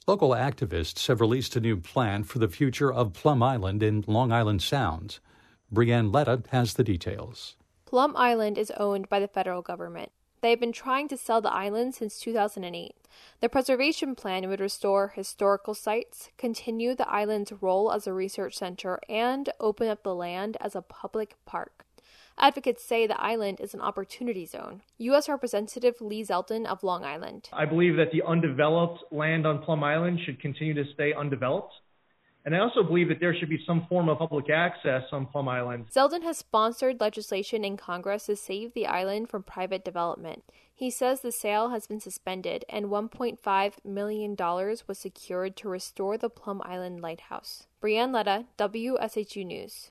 Local activists have released a new plan for the future of Plum Island in Long Island Sound. Brianne Letta has the details. Plum Island is owned by the federal government. They have been trying to sell the island since 2008. The preservation plan would restore historical sites, continue the island's role as a research center, and open up the land as a public park. Advocates say the island is an opportunity zone. U.S. Representative Lee Zeldin of Long Island. I believe that the undeveloped land on Plum Island should continue to stay undeveloped. And I also believe that there should be some form of public access on Plum Island. Zeldin has sponsored legislation in Congress to save the island from private development. He says the sale has been suspended and $1.5 million was secured to restore the Plum Island Lighthouse. Brianne Letta, WSHU News.